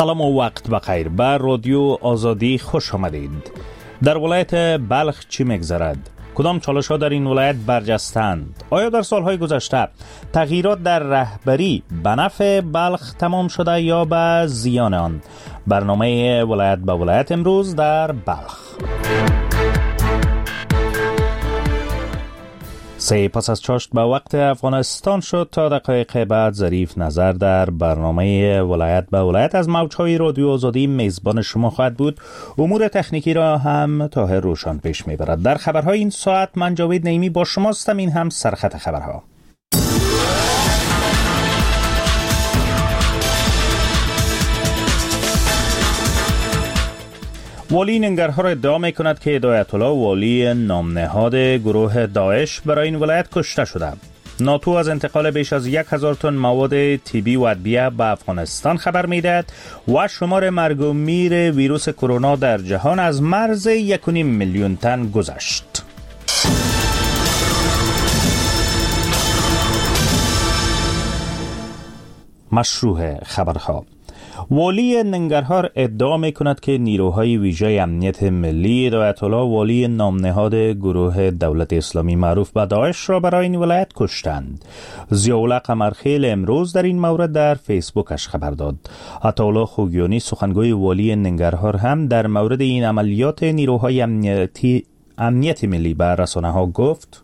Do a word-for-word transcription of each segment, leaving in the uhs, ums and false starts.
سلام و وقت بخیر. به رادیو آزادی خوش آمدید. در ولایت بلخ چی میگذرد؟ کدام چالش ها در این ولایت برجستند؟ آیا در سالهای گذشته تغییرات در رهبری به نفع بلخ تمام شده یا به زیان آن؟ برنامه ولایت به ولایت امروز در بلخ. سه پس از چاشت به وقت افغانستان شد. تا دقایق بعد ظریف نظر در برنامه ولایت به ولایت از موجهای رادیو آزادی میزبان شما خواهد بود. امور تکنیکی را هم طاهر روشن پیش میبرد. در خبرهای این ساعت من جاوید نعیمی با شماستم. این هم سرخط خبرها. والی ننگرهار ادعا می کند که هدایت الله والی نامنهاد گروه داعش برای این ولایت کشته شده. ناتو از انتقال بیش از یک هزار تن مواد طبی و ادویه به افغانستان خبر می دهد و شمار مرگ و میر ویروس کرونا در جهان از مرز یک و نیم میلیون تن گذشت. مشروع خبرها. والی ننگرهار ادعا می کند که نیروهای ویژه امنیت ملی هدایت الله والی نامنهاد گروه دولت اسلامی معروف به داعش را برای این ولایت کشتند. ضیاءالله قمرخیل امروز در این مورد در فیسبوکش خبر داد. عطاالله خوگیانی سخنگوی والی ننگرهار هم در مورد این عملیات نیروهای امنیتی امنیت ملی به رسانه‌ها گفت: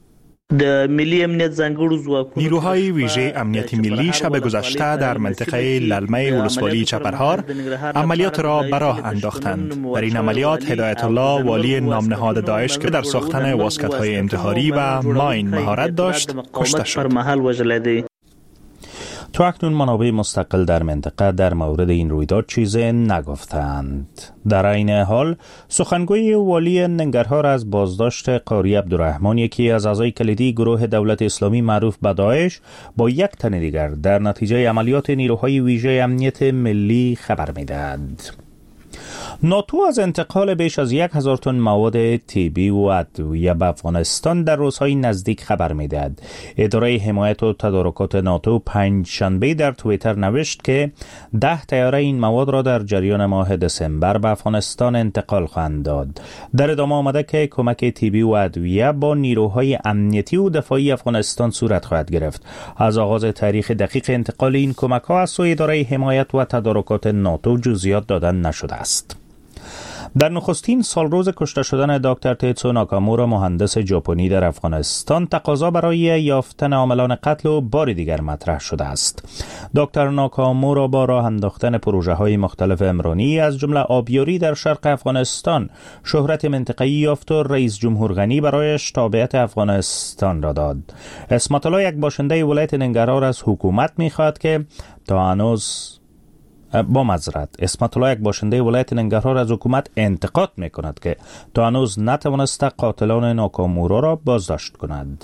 نیروهای ویژه امنیت ملی شب گذشته در منطقه للمه ولسوالی چپرهار عملیات را به راه انداختند. در این عملیات هدایت الله والی نامنهاد داعش که در ساختن واسکت‌های انتحاری و ماین مهارت داشت کشته شد. تا اکنون منابع مستقل در منطقه در مورد این رویداد چیزی نگفتند. در این حال سخنگوی والی ننگرهار از بازداشت قاری عبدالرحمن، یکی از اعضای کلیدی گروه دولت اسلامی معروف به داعش، با یک تن دیگر در نتیجه عملیات نیروهای ویژه امنیت ملی خبر می‌دهد. ناتو از انتقال بیش از یک هزار تن مواد طبی و ادویه به افغانستان در روزهای نزدیک خبر می‌دهد. اداره حمایت و تدارکات ناتو پنج شنبه در توییتر نوشت که ده طیاره این مواد را در جریان ماه دسامبر به افغانستان انتقال خواهند داد. در ادامه آمده که کمک طبی و ادویه با نیروهای امنیتی و دفاعی افغانستان صورت خواهد گرفت. از آغاز تاریخ دقیق انتقال این کمک‌ها از سوی اداره حمایت و تدارکات ناتو جزئیات دادن نشده است. در نخستین سال روز کشته شدن دکتر تیتسو ناکامورا مهندس ژاپنی در افغانستان، تقاضا برای یافتن عاملان قتل و بار دیگر مطرح شده است. دکتر ناکامورا با راه انداختن پروژه‌های مختلف عمرانی از جمله آبیاری در شرق افغانستان شهرت منطقه‌ای یافت و رئیس جمهور غنی برایش تابعیت افغانستان را داد. اسمت الله، یک باشنده ولایت ننگرهار، از حکومت می‌خواهد که تا هنوز با معذرت اسمت الله یک باشنده ولایت ننگرهار از حکومت انتقاد میکند که تا هنوز نتوانسته قاتلان ناکامورا را بازداشت کند.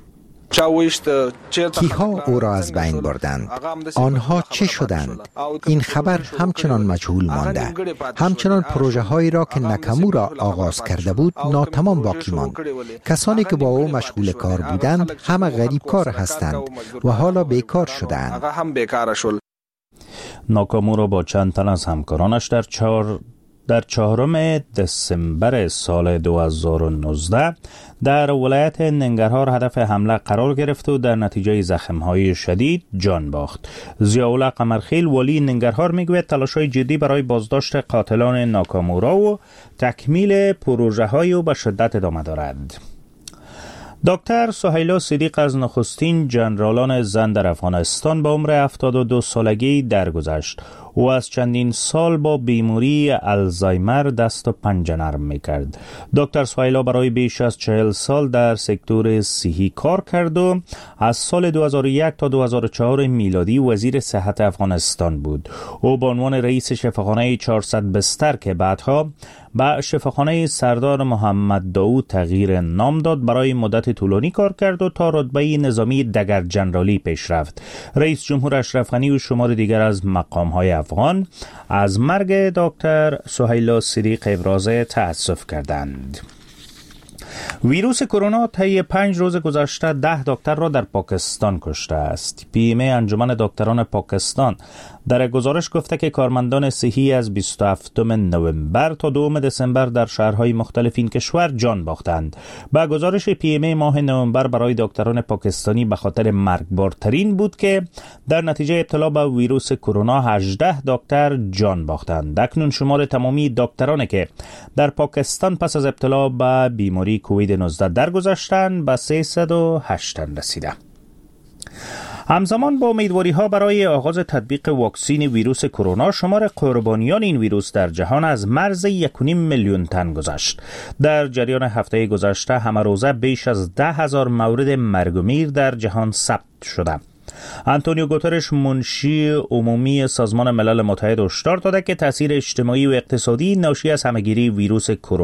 کیها او را از بین بردند؟ آنها چه شدند؟ این خبر همچنان مجهول مانده. همچنان پروژه هایی را که ناکامورا آغاز کرده بود ناتمام باقی ماند. کسانی که با او مشغول کار بودند همه غریب کار هستند و حالا بیکار شدند. ناکامورا با چند تن از همکارانش در چهار در چهارم دسامبر سال دو هزار و نوزده در ولایت ننگرهار هدف حمله قرار گرفت و در نتیجه زخم‌های شدید جان باخت. ضیاءالله قمرخیل والی ننگرهار میگوید تلاش‌های جدی برای بازداشت قاتلان ناکامورا و تکمیل پروژه‌های او به شدت ادامه دارد. دکتر سهیلا صدیق از نخستین جنرالان زن در افغانستان با عمر هفتاد و دو سالگی درگذشت. او از چندین سال با بیماری آلزایمر دست و پنجه نرم میکرد. دکتر سهیلا برای بیش از چهل سال در سکتور صحی کار کرد و از سال دو هزار و یک تا دو هزار و چهار میلادی وزیر صحت افغانستان بود. او به عنوان رئیس شفاخانه چهارصد بستر که بعدها به شفاخانه سردار محمد داود تغییر نام داد برای مدت طولانی کار کرد و تا رتبه نظامی دگر جنرالی پیش رفت. رئیس جمهور اشرف غنی و شمار دیگر از مقام‌های افغان از مرگ دکتر سهیلا صدیق ابراز تأسف کردند. ویروس کرونا طی پنج روز گذشته ده دکتر را در پاکستان کشته است. پی ام ای انجمن دکتران پاکستان در گزارش گفته که کارمندان صحی از بیست و هفتم نوامبر تا دوم دسامبر در شهرهای مختلف این کشور جان باختند. با گزارش پی ام ای ماه نوامبر برای دکتران پاکستانی به خاطر مرگبارترین بود که در نتیجه ابتلا به ویروس کرونا هجده دکتر جان باختند. اکنون شمار تمامی دکترانی که در پاکستان پس از ابتلا به بیماری کووید نوزده درگذشتند به سیصد و هشت رسیده. همزمان با امیدواری ها برای آغاز تطبیق واکسین ویروس کرونا، شمار قربانیان این ویروس در جهان از مرز یک و نیم میلیون تن گذشت. در جریان هفته گذشته همه روزه بیش از ده هزار مورد مرگ و میر در جهان ثبت شده. آنتونیو گوترش، منشی عمومی سازمان ملل متحد، هشدار داده که تاثیر اجتماعی و اقتصادی ناشی از همهگیری ویروس کرونا